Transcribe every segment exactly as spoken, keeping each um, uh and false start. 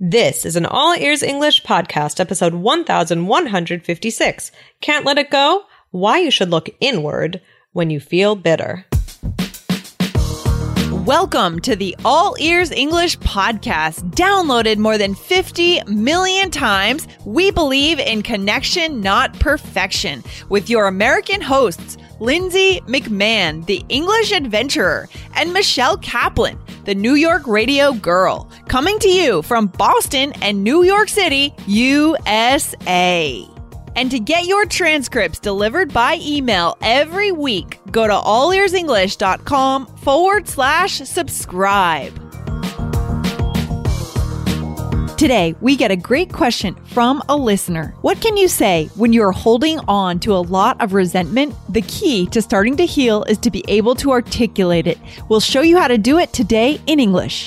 This is an All Ears English podcast, episode one thousand one hundred fifty-six. Can't let it go? Why you should look inward when you feel bitter. Welcome to the All Ears English podcast. Downloaded more than fifty million times, we believe in connection, not perfection. With your American hosts, Lindsay McMahon, the English adventurer, and Michelle Kaplan, the New York radio girl, coming to you from Boston and New York City, U S A. And to get your transcripts delivered by email every week, go to allearsenglish.com forward slash subscribe. Today, we get a great question from a listener. What can you say when you're holding on to a lot of resentment? The key to starting to heal is to be able to articulate it. We'll show you how to do it today in English.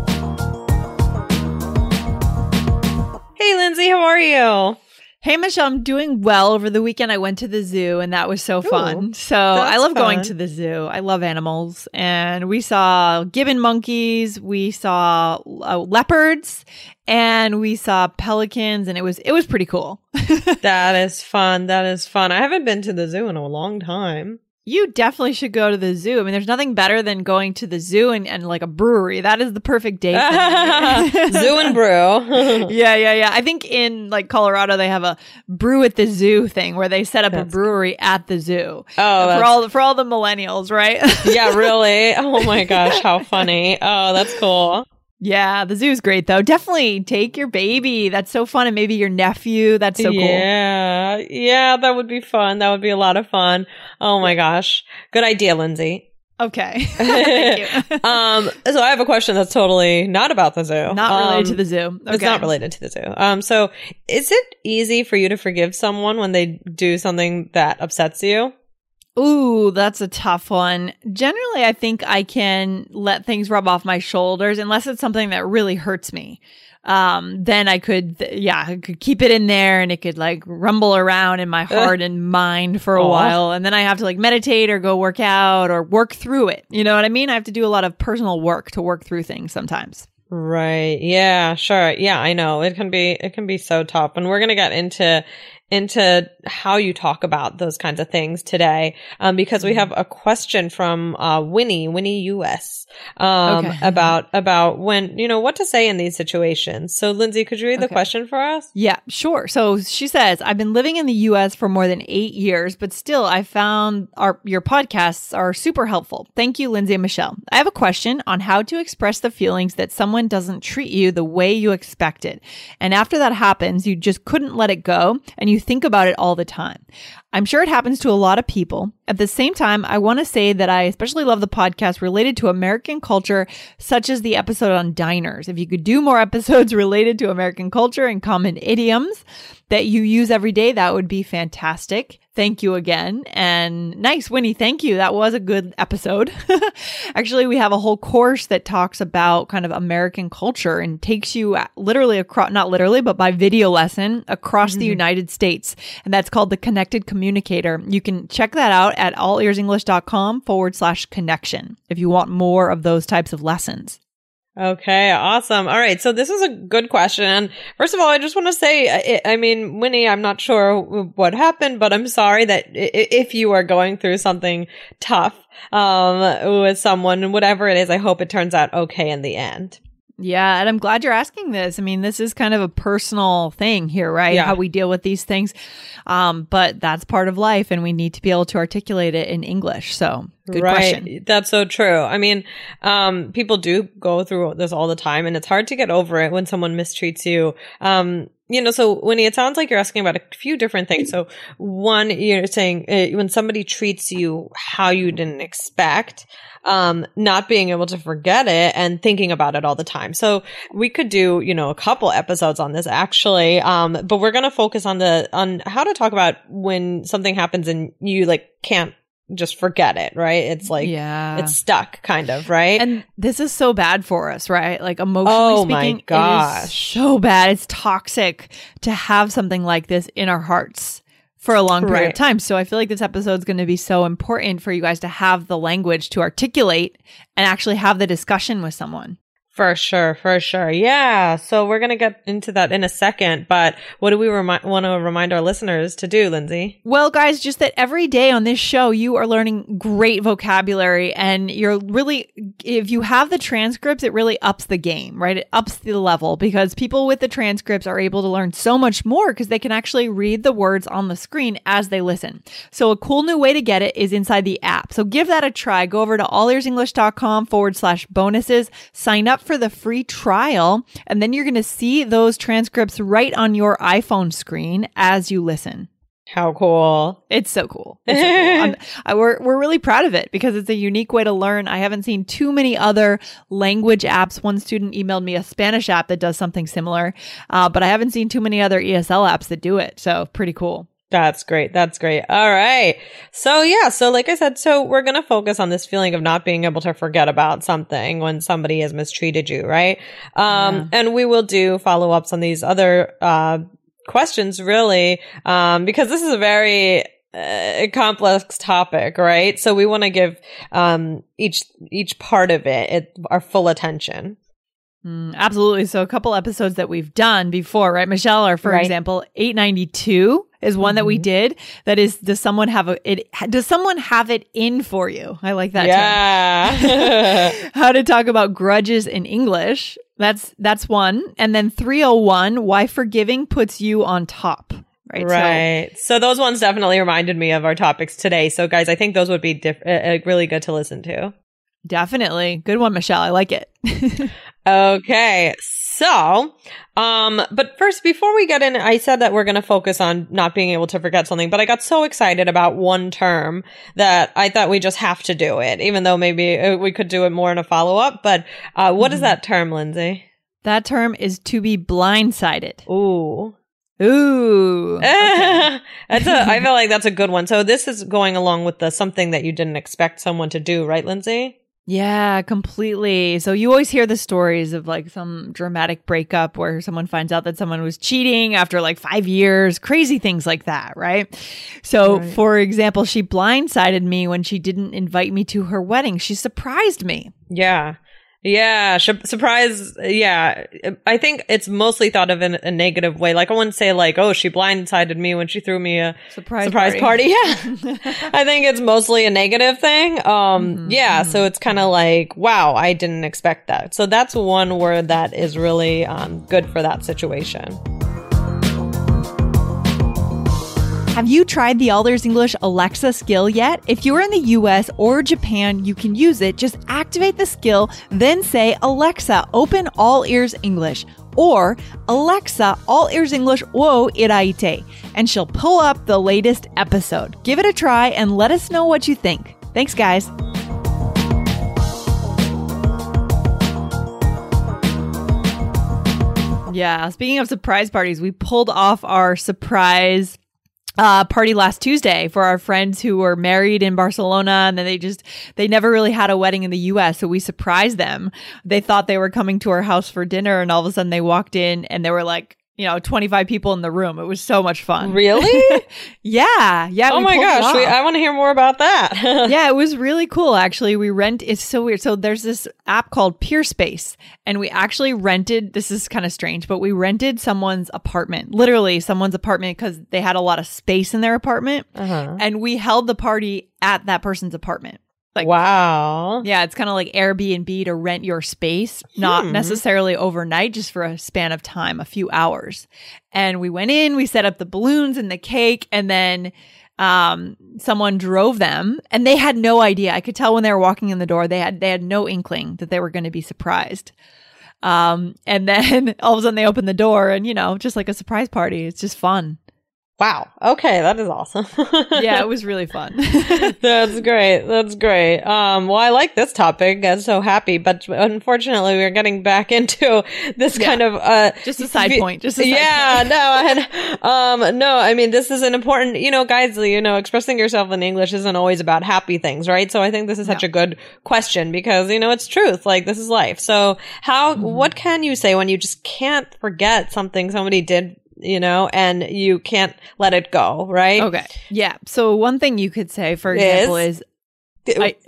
Hey, Lindsay, how are you? Hey, Michelle, I'm doing well. Over the weekend, I went to the zoo, and that was so fun. Ooh, so I love fun. going to the zoo. I love animals. And we saw gibbon monkeys, we saw uh, leopards, and we saw pelicans, and it was it was pretty cool. That is fun. That is fun. I haven't been to the zoo in a long time. You definitely should go to the zoo. I mean, there's nothing better than going to the zoo and, and like a brewery. That is the perfect date. Zoo and brew. yeah, yeah, yeah. I think in like Colorado, they have a brew at the zoo thing where they set up that's a brewery at the zoo. Oh, for all for all the millennials, right? Yeah, really? Oh my gosh, how funny. Oh, that's cool. Yeah, the zoo is great, though. Definitely take your baby. That's so fun. And maybe your nephew. That's so cool. Yeah. Yeah, that would be fun. That would be a lot of fun. Oh my gosh. Good idea, Lindsay. Okay. Thank you. um, so I have a question that's totally not about the zoo. Not related um, to the zoo. Okay. It's not related to the zoo. Um, so is it easy for you to forgive someone when they do something that upsets you? Ooh, that's a tough one. Generally, I think I can let things rub off my shoulders unless it's something that really hurts me. Um, then I could, th- yeah, I could keep it in there and it could like rumble around in my heart and mind for a Aww. while. And then I have to like meditate or go work out or work through it. You know what I mean? I have to do a lot of personal work to work through things sometimes. Right. Yeah, sure. Yeah, I know. It can be, it can be so tough. And we're going to get into into how you talk about those kinds of things today, um, because we have a question from uh, Winnie, Winnie U S, um, okay. about about when, you know, what to say in these situations. So, Lindsay, could you read the okay. question for us? Yeah, sure. So she says, I've been living in the U S for more than eight years, but still I found our your podcasts are super helpful. Thank you, Lindsay and Michelle. I have a question on how to express the feelings that someone doesn't treat you the way you expected. And after that happens, you just couldn't let it go, and you You think about it all the time. I'm sure it happens to a lot of people. At the same time, I want to say that I especially love the podcast related to American culture, such as the episode on diners. If you could do more episodes related to American culture and common idioms that you use every day, that would be fantastic. Thank you again. And nice, Winnie. Thank you. That was a good episode. Actually, we have a whole course that talks about kind of American culture and takes you literally across, not literally, but by video lesson across mm-hmm. the United States. And that's called the Connected Communicator. You can check that out at allearsenglish.com forward slash connection if you want more of those types of lessons. Okay, awesome. All right. So this is a good question. And first of all, I just want to say, I mean, Winnie, I'm not sure what happened, but I'm sorry that if you are going through something tough um, with someone, whatever it is, I hope it turns out okay in the end. Yeah, and I'm glad you're asking this. I mean, this is kind of a personal thing here, right? Yeah. How we deal with these things. Um, but that's part of life, and we need to be able to articulate it in English. So, good right. question. That's so true. I mean, um, people do go through this all the time, and it's hard to get over it when someone mistreats you. Um, you know, so Winnie, it sounds like you're asking about a few different things. So one, you're saying uh, when somebody treats you how you didn't expect, um, not being able to forget it and thinking about it all the time. So we could do, you know, a couple episodes on this actually. Um, but we're going to focus on the, on how to talk about when something happens and you like can't just forget it, right? It's like, yeah. it's stuck kind of, right? And this is so bad for us, right? Like emotionally oh speaking, my gosh. it is so bad. It's toxic to have something like this in our hearts for a long period right. of time. So I feel like this episode is going to be so important for you guys to have the language to articulate and actually have the discussion with someone. For sure, for sure. Yeah. So we're going to get into that in a second. But what do we remi- want to remind our listeners to do, Lindsay? Well, guys, just that every day on this show, you are learning great vocabulary, and you're really, if you have the transcripts, it really ups the game, right? It ups the level, because people with the transcripts are able to learn so much more because they can actually read the words on the screen as they listen. So a cool new way to get it is inside the app. So give that a try. Go over to allearsenglish.com forward slash bonuses, sign up for the free trial, and then you're going to see those transcripts right on your iPhone screen as you listen. How cool. It's so cool. It's so cool. I'm, I, we're, we're really proud of it because it's a unique way to learn. I haven't seen too many other language apps. One student emailed me a Spanish app that does something similar, uh, but I haven't seen too many other E S L apps that do it. So pretty cool. That's great. That's great. All right. So yeah. So like I said, so we're going to focus on this feeling of not being able to forget about something when somebody has mistreated you. Right. Um, yeah. And we will do follow ups on these other, uh, questions really, um, because this is a very, uh, complex topic, right? So we want to give, um, each, each part of it, it our full attention. Mm, absolutely. So a couple episodes that we've done before, right, Michelle? Or for right. example, eight ninety-two is one mm-hmm. that we did. That is, does someone have a, it, does someone have it in for you? I like that yeah. term. How to talk about grudges in English. That's, that's one. And then three oh one, why forgiving puts you on top. Right. Right. So, so those ones definitely reminded me of our topics today. So guys, I think those would be diff- uh, really good to listen to. Definitely. Good one, Michelle. I like it. Okay. So, um, but first, before we get in, I said that we're going to focus on not being able to forget something, but I got so excited about one term that I thought we just have to do it, even though maybe we could do it more in a follow up. But, uh, what mm-hmm. is that term, Lindsay? That term is to be blindsided. Ooh. Ooh. Okay. That's a, I feel like that's a good one. So this is going along with the something that you didn't expect someone to do, right, Lindsay? Yeah, completely. So you always hear the stories of like some dramatic breakup where someone finds out that someone was cheating after like five years, crazy things like that, right? So right. for example, she blindsided me when she didn't invite me to her wedding. She surprised me. Yeah. Yeah, sh- surprise. Yeah, I think it's mostly thought of in a negative way. Like I wouldn't say like, oh, she blindsided me when she threw me a surprise, surprise party. party. Yeah, I think it's mostly a negative thing. Um, mm-hmm, yeah, mm-hmm. So it's kind of like, wow, I didn't expect that. So that's one word that is really um, good for that situation. Have you tried the All Ears English Alexa skill yet? If you're in the U S or Japan, you can use it. Just activate the skill, then say, Alexa, open All Ears English. Or, Alexa, All Ears English wo iraite. And she'll pull up the latest episode. Give it a try and let us know what you think. Thanks, guys. Yeah, speaking of surprise parties, we pulled off our surprise Uh, party last Tuesday for our friends who were married in Barcelona, and then they just, they never really had a wedding in the U S. So we surprised them. They thought they were coming to our house for dinner, and all of a sudden they walked in and there were like, you know, twenty-five people in the room. It was so much fun. Really? yeah. Yeah. Oh my gosh. We, I want to hear more about that. Yeah, it was really cool. Actually, we rent, it's so weird. So there's this app called Peerspace, and we actually rented, this is kind of strange, but we rented someone's apartment, literally someone's apartment, because they had a lot of space in their apartment. Uh-huh. And we held the party at that person's apartment. Like, wow. Yeah, it's kind of like Airbnb to rent your space, not hmm. necessarily overnight, just for a span of time, a few hours. And we went in, we set up the balloons and the cake, and then um, someone drove them, and they had no idea. I could tell when they were walking in the door, they had they had no inkling that they were going to be surprised. Um, and then all of a sudden they opened the door, and, you know, just like a surprise party. It's just fun. Wow. Okay. That is awesome. Yeah, it was really fun. That's great. That's great. Um, well, I like this topic. I'm so happy, but unfortunately we're getting back into this yeah. kind of, uh, just a side v- point. Just a side yeah, point. no, and, um, no, I mean, this is an important, you know, guys, you know, expressing yourself in English isn't always about happy things, right? So I think this is such yeah. a good question because, you know, it's truth. Like, this is life. So how, mm-hmm. what can you say when you just can't forget something somebody did, you know, and you can't let it go, right? Okay. Yeah. So one thing you could say, for example, is, is I,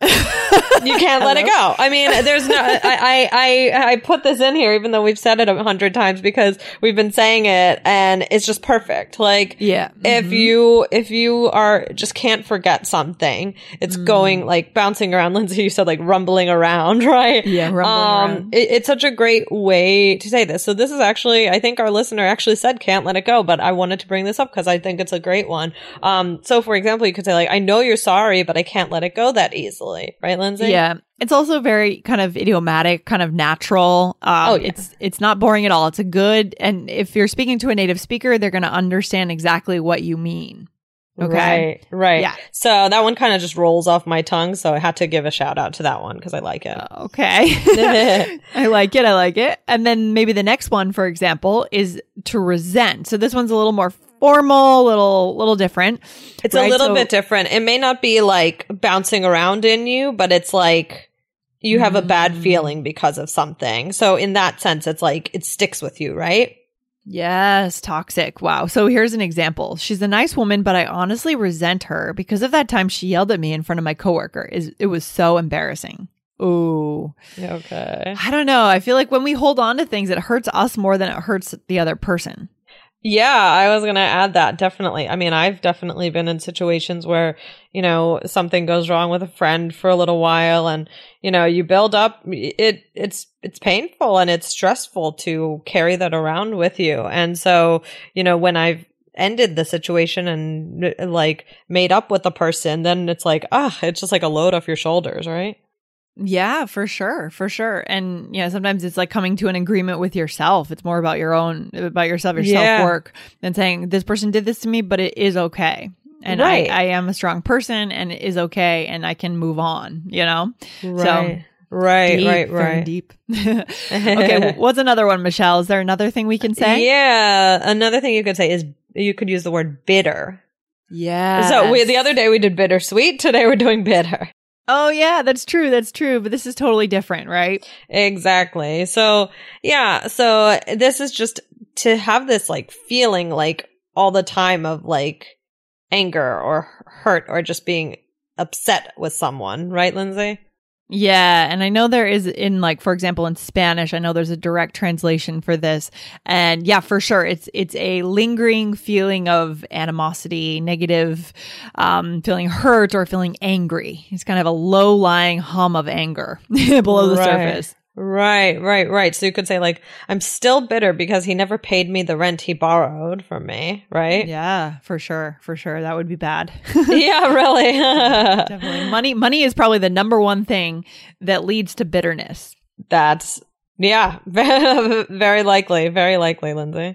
You can't let it go. I mean, there's no, I, I, I, I put this in here, even though we've said it a hundred times because we've been saying it and it's just perfect. Like, yeah. Mm-hmm. if you, if you are just can't forget something, it's mm. going like bouncing around. Lindsay, you said like rumbling around, right? Yeah. Rumbling um, around. It, it's such a great way to say this. So this is actually, I think our listener actually said can't let it go, but I wanted to bring this up because I think it's a great one. Um, so for example, you could say like, I know you're sorry, but I can't let it go that easily. Right, Lindsay? Yeah. It's also very kind of idiomatic, kind of natural. Um, oh, yeah. It's it's not boring at all. It's a good, and if you're speaking to a native speaker, they're going to understand exactly what you mean. Okay. Right, right. Yeah. So that one kind of just rolls off my tongue. So I had to give a shout out to that one because I like it. Uh, okay. I like it. I like it. And then maybe the next one, for example, is to resent. So this one's a little more formal, little, little different. It's right? a little so, bit different. It may not be like bouncing around in you, but it's like you have mm. a bad feeling because of something. So in that sense, it's like it sticks with you, right? Yes, toxic. Wow. So here's an example. She's a nice woman, but I honestly resent her because of that time she yelled at me in front of my coworker. It was so embarrassing. Ooh. Okay. I don't know. I feel like when we hold on to things, it hurts us more than it hurts the other person. Yeah, I was going to add that. Definitely. I mean, I've definitely been in situations where, you know, something goes wrong with a friend for a little while and, you know, you build up it, it's, it's painful and it's stressful to carry that around with you. And so, you know, when I've ended the situation and like made up with the person, then it's like, ah, it's just like a load off your shoulders, right? Yeah, for sure. For sure. And, you know, sometimes it's like coming to an agreement with yourself. It's more about your own, about yourself, your yeah. self-work than saying this person did this to me, but it is okay. And right. I, I am a strong person and it is okay. And I can move on, you know? Right. So, right, deep, right, very right. deep. Okay. What's another one, Michelle? Is there another thing we can say? Yeah. Another thing you could say is you could use the word bitter. Yeah. So we, the other day we did bittersweet. Today we're doing bitter. Oh, yeah, that's true. That's true. But this is totally different, right? Exactly. So, yeah. So this is just to have this like feeling like all the time of like anger or hurt or just being upset with someone. Right, Lindsay? Yeah. And I know there is in like, for example, in Spanish, I know there's a direct translation for this. And yeah, for sure. It's, it's a lingering feeling of animosity, negative, um, feeling hurt or feeling angry. It's kind of a low lying hum of anger below the right. surface. Right, right, right. So you could say like, I'm still bitter because he never paid me the rent he borrowed from me, right? Yeah, for sure. For sure. That would be bad. Yeah, really. Definitely. Money, money is probably the number one thing that leads to bitterness. That's, yeah, very likely. Very likely, Lindsay.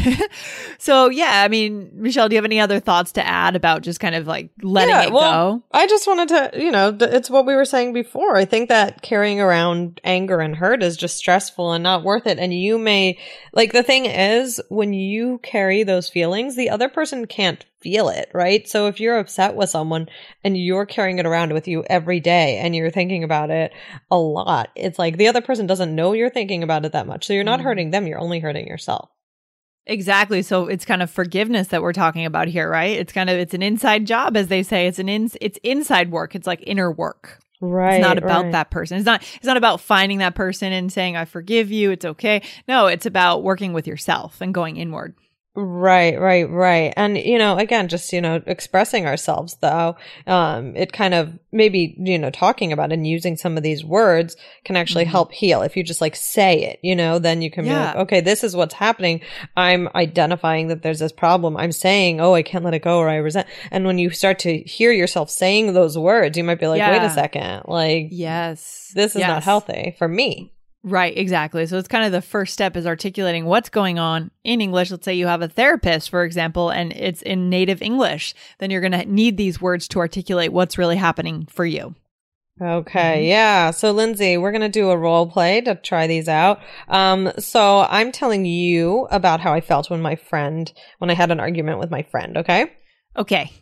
So, yeah, I mean, Michelle, do you have any other thoughts to add about just kind of like letting yeah, it well, go? I just wanted to, you know, th- it's what we were saying before. I think that carrying around anger and hurt is just stressful and not worth it. And you may, like, the thing is, when you carry those feelings, the other person can't feel it, right? So if you're upset with someone and you're carrying it around with you every day and you're thinking about it a lot, it's like the other person doesn't know you're thinking about it that much. So you're not mm. hurting them. You're only hurting yourself. Exactly. So it's kind of forgiveness that we're talking about here, right? It's kind of, it's an inside job, as they say. It's an in, it's inside work. It's like inner work. Right. It's not about right. that person. It's not, it's not about finding that person and saying, I forgive you. It's okay. No, it's about working with yourself and going inward. Right, right, right. And, you know, again, just, you know, expressing ourselves though, um, it kind of maybe, you know, talking about and using some of these words can actually mm-hmm. help heal. If you just like say it, you know, then you can yeah. be like, okay, this is what's happening. I'm identifying that there's this problem. I'm saying, oh, I can't let it go or I resent. And when you start to hear yourself saying those words, you might be like, yeah. wait a second, like, yes, this is yes. not healthy for me. Right, exactly. So it's kind of the first step is articulating what's going on in English. Let's say you have a therapist, for example, and it's in native English. Then you're going to need these words to articulate what's really happening for you. Okay, mm-hmm. yeah. So Lindsay, we're going to do a role play to try these out. Um, so I'm telling you about how I felt when my friend, when I had an argument with my friend, okay? Okay.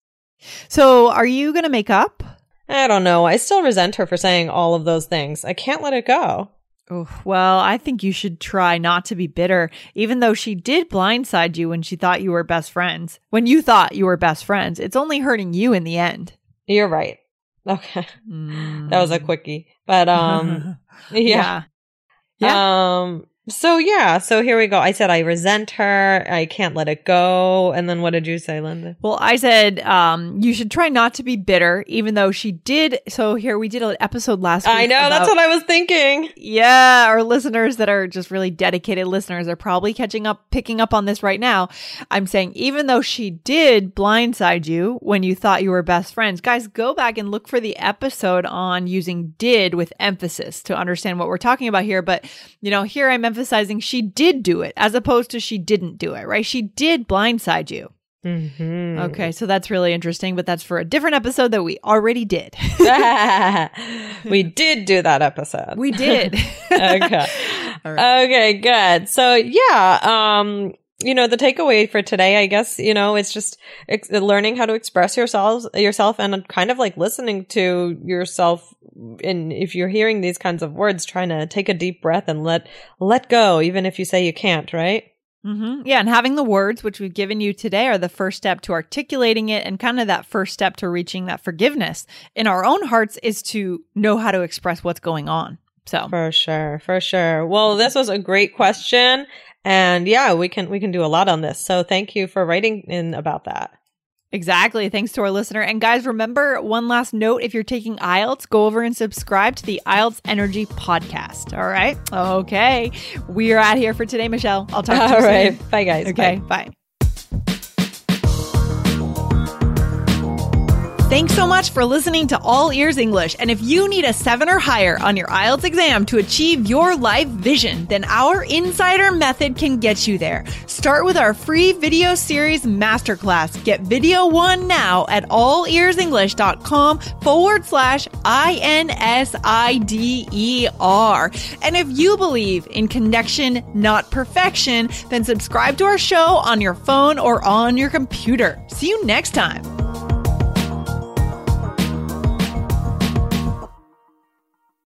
So are you going to make up? I don't know. I still resent her for saying all of those things. I can't let it go. Oh, well, I think you should try not to be bitter, even though she did blindside you when she thought you were best friends. When you thought you were best friends, it's only hurting you in the end. You're right. Okay. Mm. That was a quickie. But um yeah. yeah. Yeah. Um so yeah, so here we go. I said I resent her. I can't let it go. And then what did you say, Linda? Well, I said um, you should try not to be bitter, even though she did. So here we did an episode last week. I know, about, that's what I was thinking. Yeah, our listeners that are just really dedicated listeners are probably catching up, picking up on this right now. I'm saying even though she did blindside you when you thought you were best friends, guys, go back and look for the episode on using did with emphasis to understand what we're talking about here. But, you know, here I'm emphasizing she did do it as opposed to she didn't do it, right? She did blindside you. Mm-hmm. Okay, so that's really interesting, but that's for a different episode that we already did. We did do that episode. We did. Okay. All right. Okay, good. So yeah, um, you know, the takeaway for today, I guess, you know, it's just ex- learning how to express yourselves, yourself and kind of like listening to yourself. And if you're hearing these kinds of words, trying to take a deep breath and let, let go, even if you say you can't, right? Mm-hmm. Yeah. And having the words, which we've given you today, are the first step to articulating it. And kind of that first step to reaching that forgiveness in our own hearts is to know how to express what's going on. So for sure, for sure. Well, this was a great question. And yeah, we can, we can do a lot on this. So thank you for writing in about that. Exactly. Thanks to our listener. And guys, remember one last note. If you're taking I E L T S, go over and subscribe to the I E L T S Energy podcast. All right. Okay. We are out here for today, Michelle. I'll talk to you All soon. right. Bye, guys. Okay. Bye. Bye. Thanks so much for listening to All Ears English. And if you need a seven or higher on your I E L T S exam to achieve your life vision, then our Insider Method can get you there. Start with our free video series masterclass. Get video one now at allearsenglish.com forward slash I N S I D E R. And if you believe in connection, not perfection, then subscribe to our show on your phone or on your computer. See you next time.